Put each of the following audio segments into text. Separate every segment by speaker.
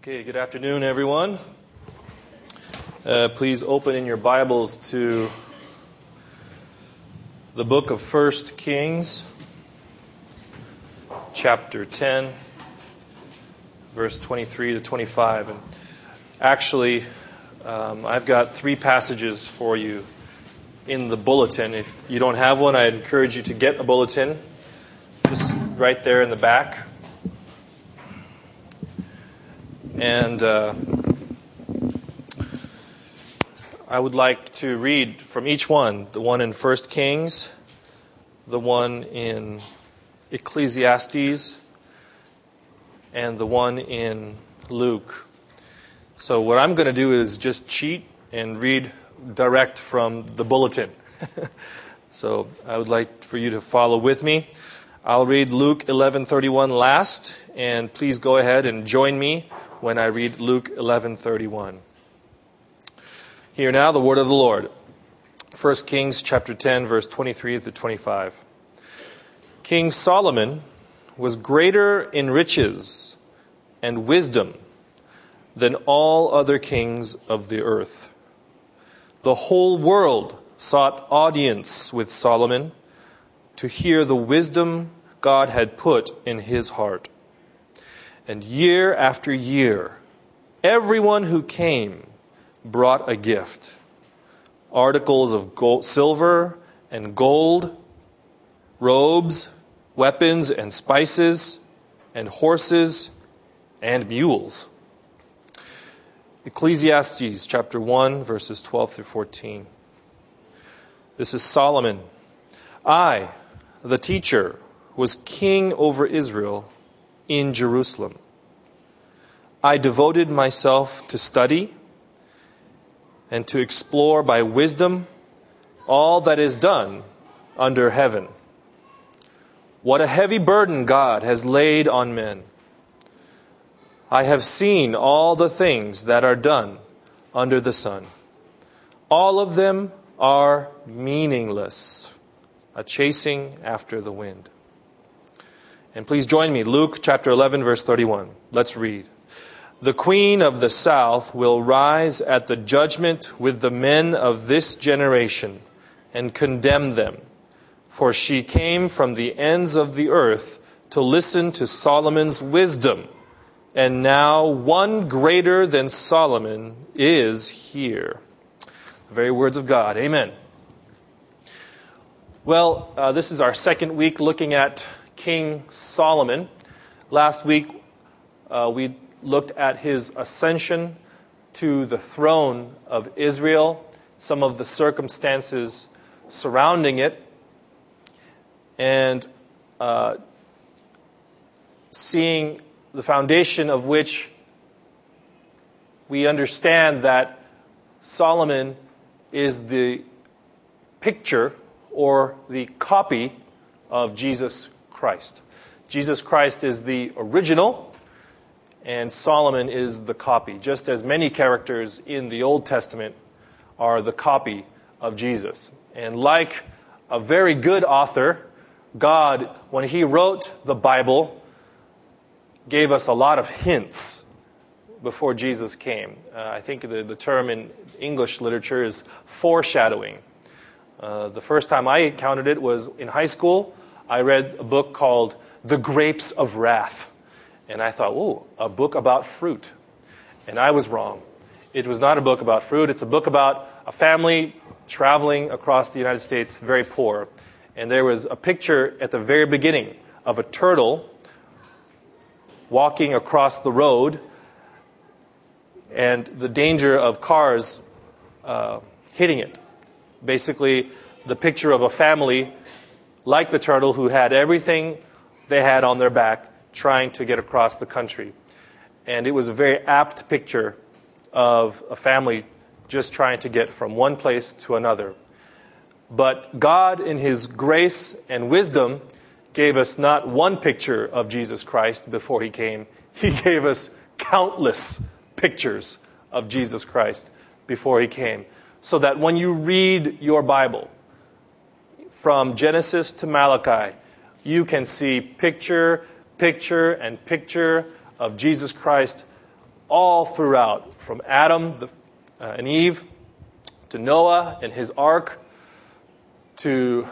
Speaker 1: Okay, good afternoon, everyone. Please open in your Bibles to the book of 1 Kings, chapter 10, verse 23 to 25. And actually, I've got three passages for you in the bulletin. If you don't have one, I encourage you to get a bulletin, just right there in the back. And I would like to read from each one, the one in 1 Kings, the one in Ecclesiastes, and the one in Luke. So what I'm going to do is just cheat and read direct from the bulletin. So I would like for you to follow with me. I'll read Luke 11:31 last, and please go ahead and join me when I read Luke 11:31. Hear now the word of the Lord. 1 Kings chapter 10, verse 23 to 25. King Solomon was greater in riches and wisdom than all other kings of the earth. The whole world sought audience with Solomon to hear the wisdom God had put in his heart. And year after year, everyone who came brought a gift. Articles of gold, silver and gold, robes, weapons and spices, and horses and mules. Ecclesiastes chapter 1, verses 12 through 14. This is Solomon. I, the teacher, was king over Israel in Jerusalem. I devoted myself to study and to explore by wisdom all that is done under heaven. What a heavy burden God has laid on men. I have seen all the things that are done under the sun. All of them are meaningless, a chasing after the wind. And please join me, Luke chapter 11, verse 31. Let's read. The queen of the south will rise at the judgment with the men of this generation and condemn them. For she came from the ends of the earth to listen to Solomon's wisdom. And now one greater than Solomon is here. The very words of God. Amen. Well, this is our second week looking at King Solomon. Last week, we looked at his ascension to the throne of Israel, some of the circumstances surrounding it, and seeing the foundation of which we understand that Solomon is the picture or the copy of Jesus Christ. Jesus Christ is the original, and Solomon is the copy, just as many characters in the Old Testament are the copy of Jesus. And like a very good author, God, when He wrote the Bible, gave us a lot of hints before Jesus came. I think the term in English literature is foreshadowing. The first time I encountered it was in high school. I read a book called The Grapes of Wrath. And I thought, ooh, a book about fruit. And I was wrong. It was not a book about fruit. It's a book about a family traveling across the United States, very poor. And there was a picture at the very beginning of a turtle walking across the road and the danger of cars hitting it. Basically, the picture of a family like the turtle who had everything they had on their back trying to get across the country. And it was a very apt picture of a family just trying to get from one place to another. But God, in His grace and wisdom, gave us not one picture of Jesus Christ before He came. He gave us countless pictures of Jesus Christ before He came. So that when you read your Bible, from Genesis to Malachi, you can see picture and picture of Jesus Christ all throughout, from Adam and Eve, to Noah and his ark, to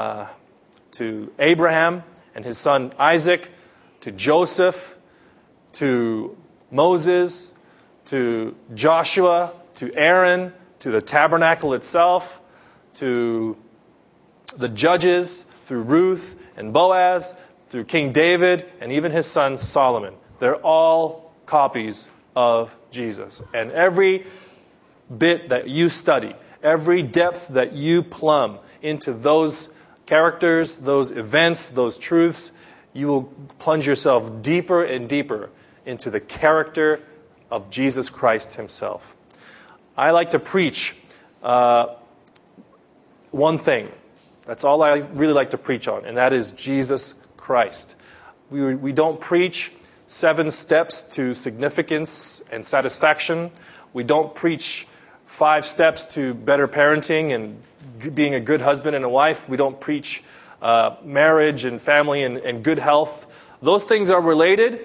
Speaker 1: Abraham and his son Isaac, to Joseph, to Moses, to Joshua, to Aaron, to the tabernacle itself, to the judges, through Ruth and Boaz, through King David, and even his son Solomon. They're all copies of Jesus. And every bit that you study, every depth that you plumb into those characters, those events, those truths, you will plunge yourself deeper and deeper into the character of Jesus Christ himself. I like to preach one thing. That's all I really like to preach on, and that is Jesus Christ. We don't preach 7 steps to significance and satisfaction. We don't preach 5 steps to better parenting and being a good husband and a wife. We don't preach marriage and family and good health. Those things are related.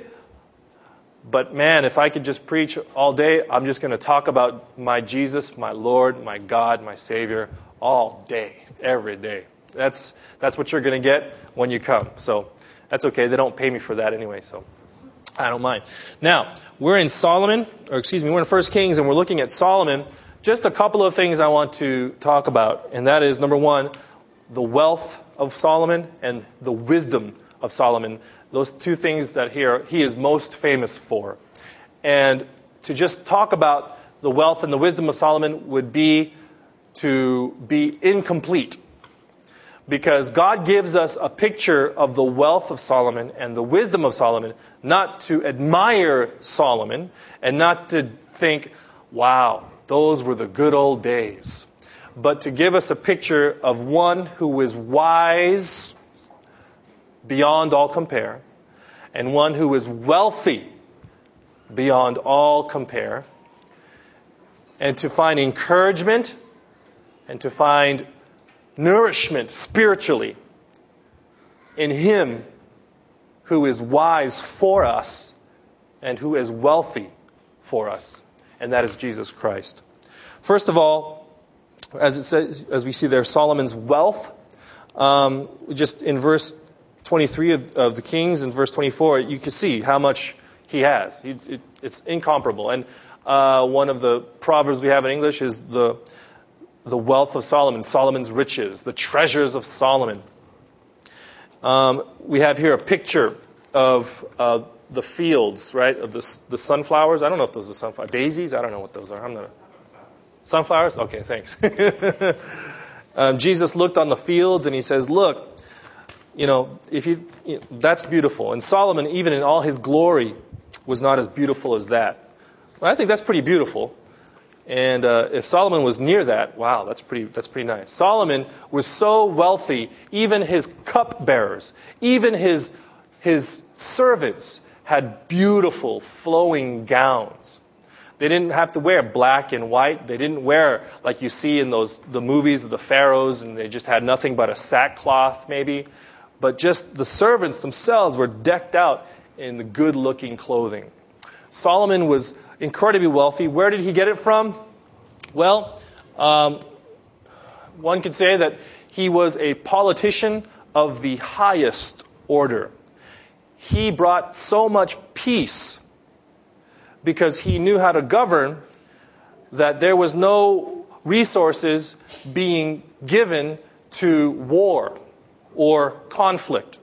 Speaker 1: But man, if I could just preach all day, I'm just going to talk about my Jesus, my Lord, my God, my Savior, all day, every day. That's what you're going to get when you come. So that's okay. They don't pay me for that anyway, so I don't mind. Now, we're in we're in 1 Kings, and we're looking at Solomon. Just a couple of things I want to talk about, and that is, number one, the wealth of Solomon and the wisdom of Solomon. Those 2 things that he is most famous for. And to just talk about the wealth and the wisdom of Solomon would be to be incomplete. Because God gives us a picture of the wealth of Solomon and the wisdom of Solomon, not to admire Solomon and not to think, wow, those were the good old days. But to give us a picture of one who was wise beyond all compare, and one who is wealthy beyond all compare, and to find encouragement and to find nourishment spiritually in him who is wise for us and who is wealthy for us, and that is Jesus Christ. First of all, as it says, as we see there, Solomon's wealth, just in verse 23 of the Kings and verse 24, you can see how much he has. It's incomparable. And one of the proverbs we have in English is the wealth of Solomon, Solomon's riches, the treasures of Solomon. We have here a picture of the fields, right, of the sunflowers. I don't know if those are sunflowers. Daisies? I don't know what those are. I'm not. Sunflowers? Okay, thanks. Jesus looked on the fields and he says, look, that's beautiful. And Solomon, even in all his glory, was not as beautiful as that. Well, I think that's pretty beautiful. And if Solomon was near that, wow, that's pretty nice. Solomon was so wealthy, even his cupbearers, even his servants had beautiful flowing gowns. They didn't have to wear black and white. They didn't wear like you see in the movies of the pharaohs, and they just had nothing but a sackcloth maybe. But just the servants themselves were decked out in the good-looking clothing. Solomon was incredibly wealthy. Where did he get it from? Well, one could say that he was a politician of the highest order. He brought so much peace because he knew how to govern that there was no resources being given to war or conflict.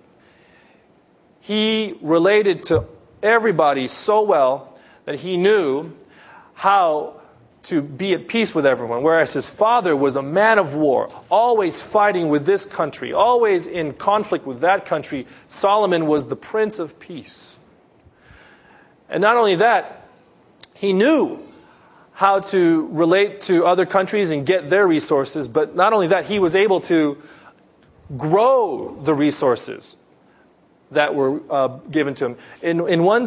Speaker 1: He related to everybody so well that he knew how to be at peace with everyone, whereas his father was a man of war, always fighting with this country, always in conflict with that country. Solomon was the Prince of Peace. And not only that, he knew how to relate to other countries and get their resources, but not only that, he was able to grow the resources that were given to him. In one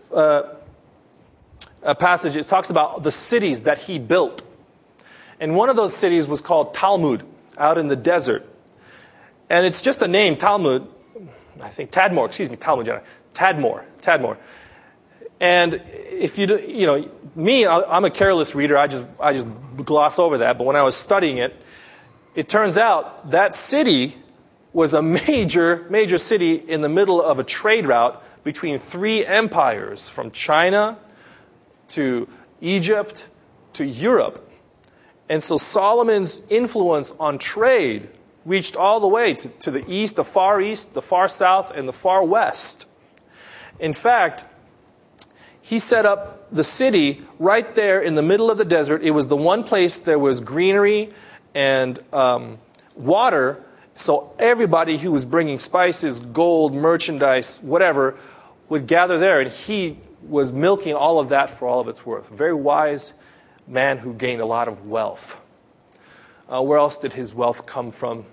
Speaker 1: passage, it talks about the cities that he built. And one of those cities was called Talmud, out in the desert. And it's just a name, Talmud. I think Tadmor, Tadmor. And if me, I'm a careless reader. I just gloss over that. But when I was studying it, it turns out that city was a major city in the middle of a trade route between three empires, from China to Egypt to Europe. And so Solomon's influence on trade reached all the way to the east, the far south, and the far west. In fact, he set up the city right there in the middle of the desert. It was the one place there was greenery and water, so everybody who was bringing spices, gold, merchandise, whatever, would gather there. And he was milking all of that for all of its worth. A very wise man who gained a lot of wealth. Where else did his wealth come from?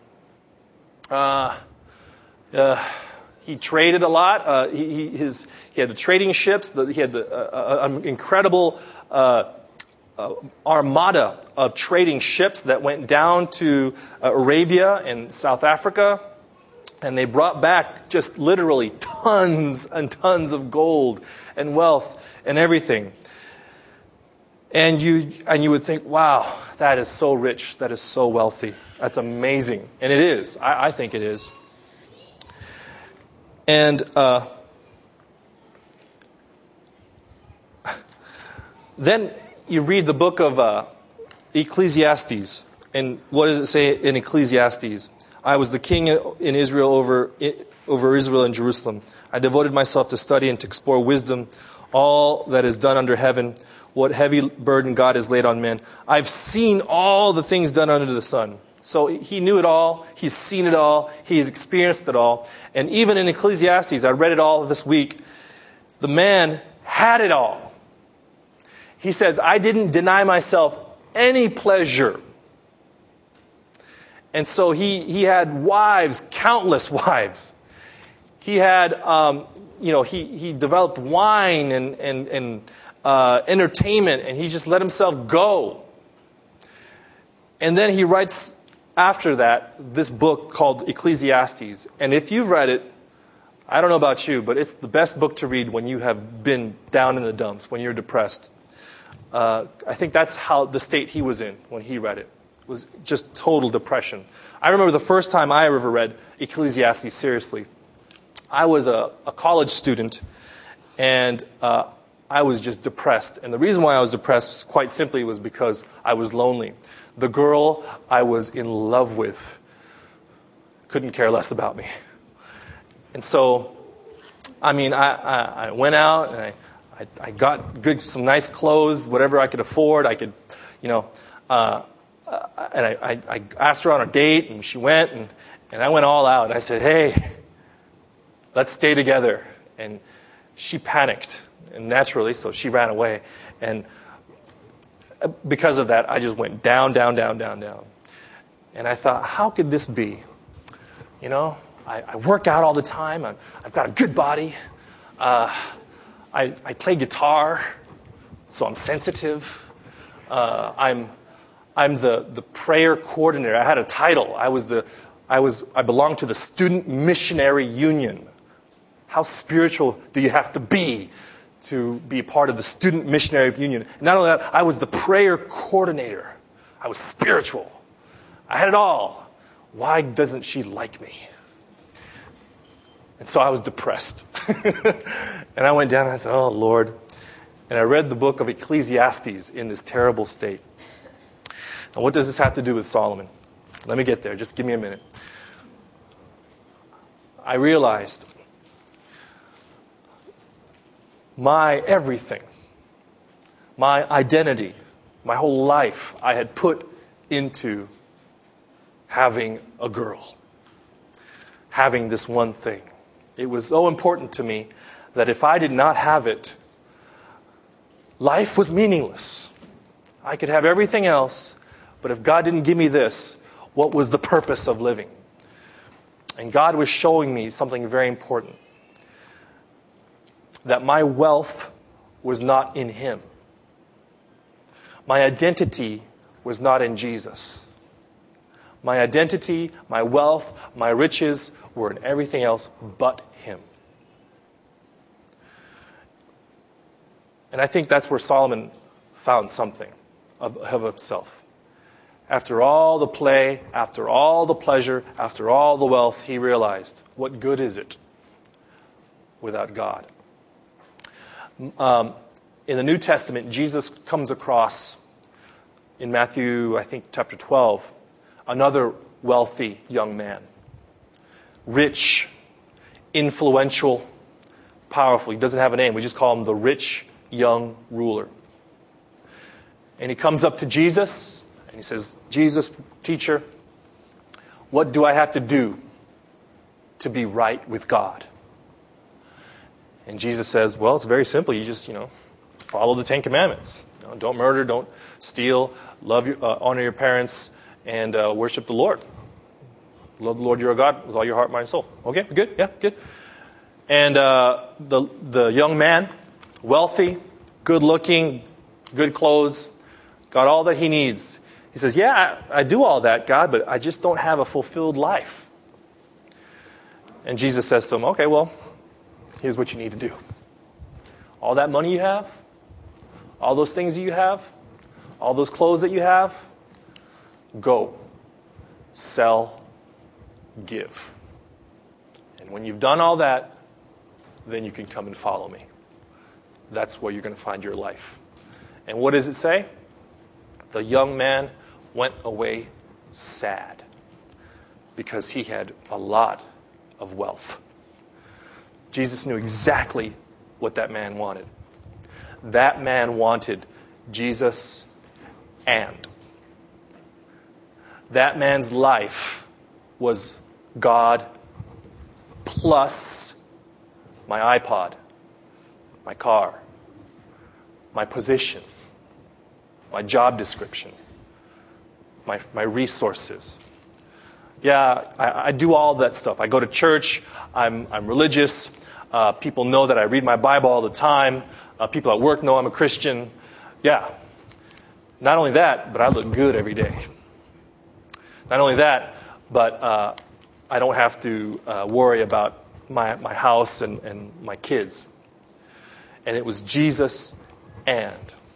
Speaker 1: He traded a lot. He had the trading ships. He had an incredible armada of trading ships that went down to Arabia and South Africa. And they brought back just literally tons and tons of gold and wealth and everything. And you would think, wow, that is so rich. That is so wealthy. That's amazing. And it is. I think it is. And then you read the book of Ecclesiastes. And what does it say in Ecclesiastes? I was the king in Israel over Israel and Jerusalem. I devoted myself to study and to explore wisdom, all that is done under heaven, what heavy burden God has laid on men. I've seen all the things done under the sun. So he knew it all. He's seen it all. He's experienced it all. And even in Ecclesiastes, I read it all this week, the man had it all. He says, I didn't deny myself any pleasure. And so he had wives, countless wives. He had, he developed wine and entertainment, and he just let himself go. And then he writes after that this book called Ecclesiastes. And if you've read it, I don't know about you, but it's the best book to read when you have been down in the dumps, when you're depressed. I think that's how the state he was in when he read it. Was just total depression. I remember the first time I ever read Ecclesiastes seriously. I was a college student, and I was just depressed. And the reason why I was depressed, quite simply, was because I was lonely. The girl I was in love with couldn't care less about me. And so, I went out and I got some nice clothes, whatever I could afford. I could, and I asked her on a date, and she went, and I went all out. I said, hey, let's stay together. And she panicked, and naturally, so she ran away. And because of that, I just went down. And I thought, how could this be? I work out all the time. I've got a good body. I play guitar, so I'm sensitive. I'm the prayer coordinator. I had a title. I belonged to the Student Missionary Union. How spiritual do you have to be part of the Student Missionary Union? And not only that, I was the prayer coordinator. I was spiritual. I had it all. Why doesn't she like me? And so I was depressed. And I went down and I said, oh, Lord. And I read the book of Ecclesiastes in this terrible state. Now, what does this have to do with Solomon? Let me get there. Just give me a minute. I realized my everything, my identity, my whole life, I had put into having a girl, having this one thing. It was so important to me that if I did not have it, life was meaningless. I could have everything else, but if God didn't give me this, what was the purpose of living? And God was showing me something very important. That my wealth was not in Him. My identity was not in Jesus. My identity, my wealth, my riches were in everything else but Him. And I think that's where Solomon found something of himself. After all the play, after all the pleasure, after all the wealth, he realized, what good is it without God? In the New Testament, Jesus comes across, in Matthew, I think, chapter 12, another wealthy young man. Rich, influential, powerful. He doesn't have a name. We just call him the rich young ruler. And he comes up to Jesus and he says, Jesus, teacher, what do I have to do to be right with God? And Jesus says, well, it's very simple. You just, follow the 10 Commandments. Don't murder, don't steal, honor your parents, and worship the Lord. Love the Lord your God with all your heart, mind, and soul. Okay, good? Yeah, good. And the young man, wealthy, good looking, good clothes, got all that he needs. He says, yeah, I do all that, God, but I just don't have a fulfilled life. And Jesus says to him, okay, well, here's what you need to do. All that money you have, all those things that you have, all those clothes that you have, go, sell, give. And when you've done all that, then you can come and follow me. That's where you're going to find your life. And what does it say? The young man went away sad because he had a lot of wealth. Jesus knew exactly what that man wanted. That man wanted Jesus and. That man's life was God plus my iPod, my car, my position, my job description, my resources. Yeah, I do all that stuff. I go to church. I'm religious. People know that I read my Bible all the time. People at work know I'm a Christian. Yeah. Not only that, but I look good every day. Not only that, but I don't have to worry about my house and my kids. And it was Jesus and.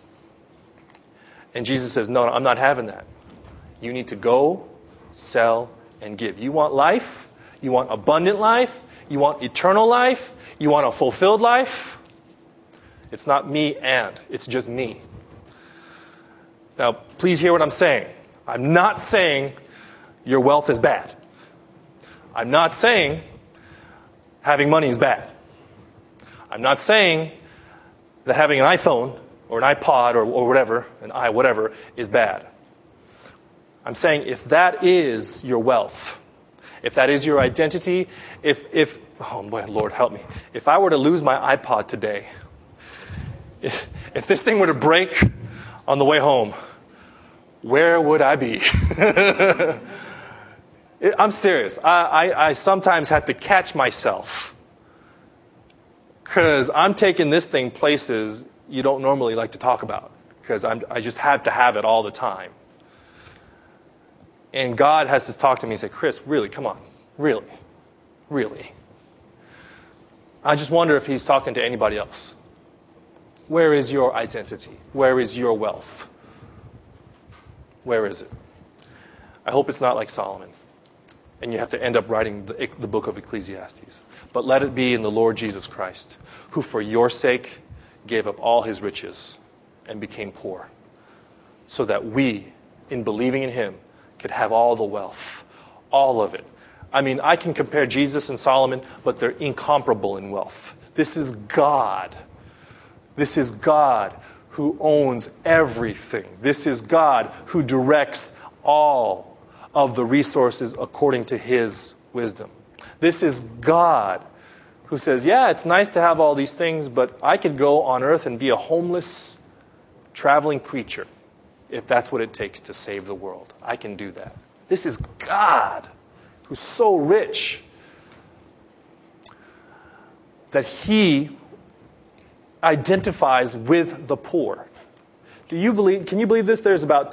Speaker 1: And Jesus says, no, I'm not having that. You need to go, sell, and give. You want life? You want abundant life? You want eternal life? You want a fulfilled life? It's not me and. It's just me. Now, please hear what I'm saying. I'm not saying your wealth is bad. I'm not saying having money is bad. I'm not saying that having an iPhone or an iPod or whatever, whatever, is bad. I'm saying if that is your wealth, if that is your identity, oh boy, Lord help me. If I were to lose my iPod today, if this thing were to break on the way home, where would I be? I'm serious. I sometimes have to catch myself because I'm taking this thing places you don't normally like to talk about because I just have to have it all the time. And God has to talk to me and say, Chris, really, come on. Really? Really? I just wonder if he's talking to anybody else. Where is your identity? Where is your wealth? Where is it? I hope it's not like Solomon. And you have to end up writing the book of Ecclesiastes. But let it be in the Lord Jesus Christ, who for your sake gave up all his riches and became poor, so that we, in believing in him, could have all the wealth, all of it. I mean, I can compare Jesus and Solomon, but they're incomparable in wealth. This is God. This is God who owns everything. This is God who directs all of the resources according to his wisdom. This is God who says, yeah, it's nice to have all these things, but I could go on earth and be a homeless, traveling preacher if that's what it takes to save the world. I can do that. This is God who's so rich that he identifies with the poor. Can you believe this? There's about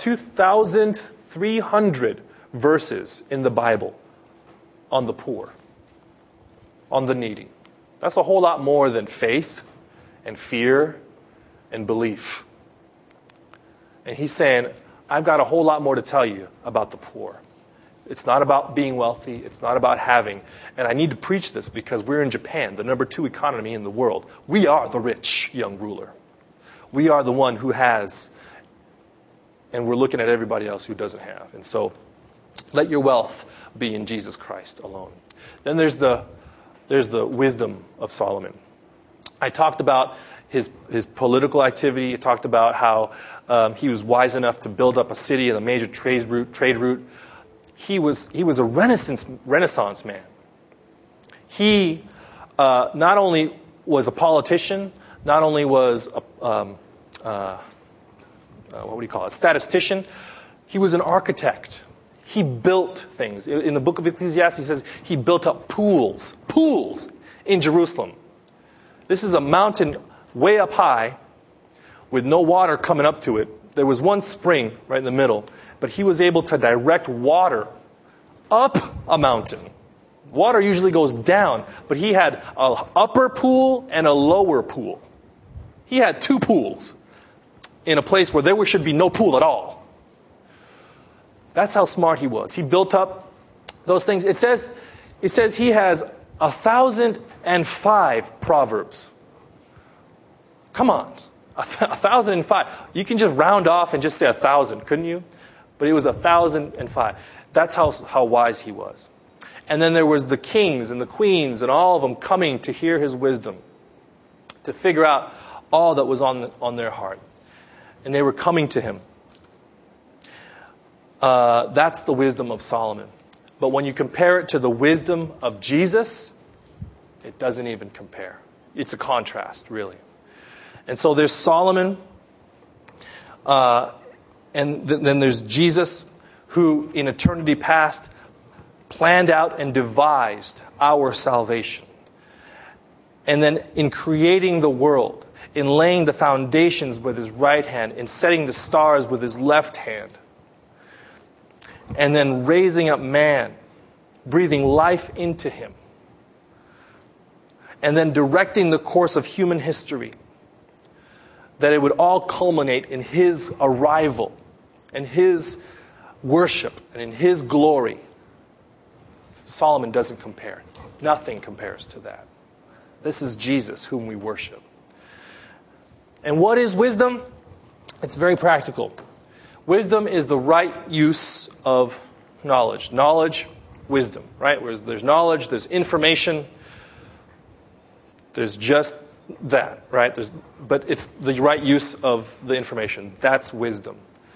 Speaker 1: 2,300 verses in the Bible on the poor, on the needy. That's a whole lot more than faith and fear and belief. And he's saying, I've got a whole lot more to tell you about the poor. It's not about being wealthy. It's not about having. And I need to preach this because we're in Japan, the number 2 economy in the world. We are the rich young ruler. We are the one who has, and we're looking at everybody else who doesn't have. And so let your wealth be in Jesus Christ alone. Then there's the wisdom of Solomon. I talked about his political activity. I talked about how he was wise enough to build up a city and a major trade route. He was a Renaissance man. He not only was a politician, not only was a statistician, he was an architect. He built things. In the book of Ecclesiastes, it says he built up pools in Jerusalem. This is a mountain way up high with no water coming up to it. There was one spring right in the middle, but he was able to direct water up a mountain. Water usually goes down, but he had an upper pool and a lower pool. He had 2 pools in a place where there should be no pool at all. That's how smart he was. He built up those things. It says he has 1,005 proverbs. Come on. 1,005. You can just round off and just say 1,000, couldn't you? But it was 1,005. That's how wise he was. And then there was the kings and the queens and all of them coming to hear his wisdom, to figure out all that was on their heart. And they were coming to him. That's the wisdom of Solomon. But when you compare it to the wisdom of Jesus, it doesn't even compare. It's a contrast, really. And so there's Solomon, and then there's Jesus, who in eternity past planned out and devised our salvation. And then in creating the world, in laying the foundations with his right hand, in setting the stars with his left hand, and then raising up man, breathing life into him, and then directing the course of human history, that it would all culminate in his arrival and his worship and in his glory. Solomon doesn't compare. Nothing compares to that. This is Jesus whom we worship. And what is wisdom? It's very practical. Wisdom is the right use of knowledge. Knowledge, wisdom, right? Whereas there's knowledge, there's information, there's just that, right? But it's the right use of the information. That's wisdom.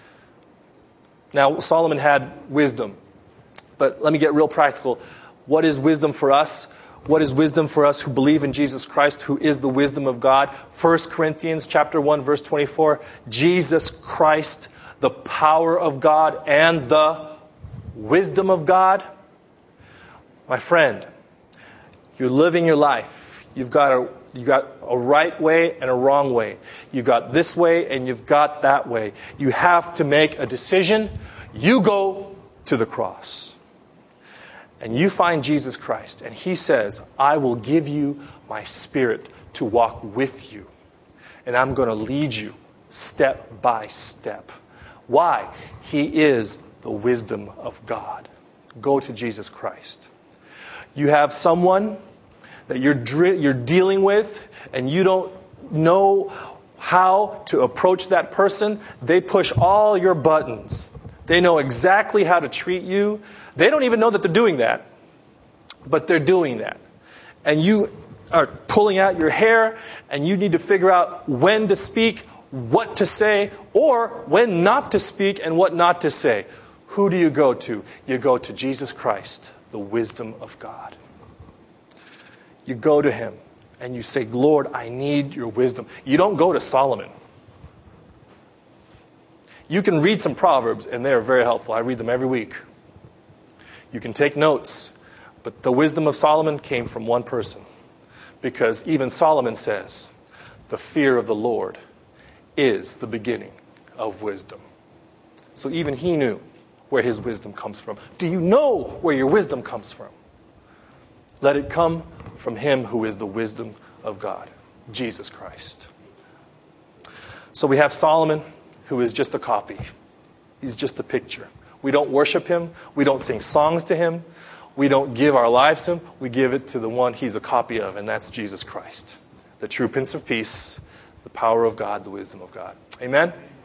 Speaker 1: Now, Solomon had wisdom. But let me get real practical. What is wisdom for us? What is wisdom for us who believe in Jesus Christ, who is the wisdom of God? 1 Corinthians chapter 1, verse 24. Jesus Christ, the power of God and the wisdom of God. My friend, you're living your life. You've got a right way and a wrong way. You've got this way and you've got that way. You have to make a decision. You go to the cross. And you find Jesus Christ. And he says, I will give you my spirit to walk with you. And I'm going to lead you step by step. Why? He is the wisdom of God. Go to Jesus Christ. You have someone that you're dealing with and you don't know how to approach that person. They push all your buttons. They know exactly how to treat you. They don't even know that they're doing that, but they're doing that. And you are pulling out your hair and you need to figure out when to speak, what to say, or when not to speak and what not to say. Who do you go to? You go to Jesus Christ, the wisdom of God. You go to him and you say, Lord, I need your wisdom. You don't go to Solomon. You can read some Proverbs and they're very helpful. I read them every week. You can take notes. But the wisdom of Solomon came from one person. Because even Solomon says, the fear of the Lord is the beginning of wisdom. So even he knew where his wisdom comes from. Do you know where your wisdom comes from? Let it come from him who is the wisdom of God, Jesus Christ. So we have Solomon, who is just a copy. He's just a picture. We don't worship him. We don't sing songs to him. We don't give our lives to him. We give it to the one he's a copy of, and that's Jesus Christ, the true Prince of Peace, the power of God, the wisdom of God. Amen?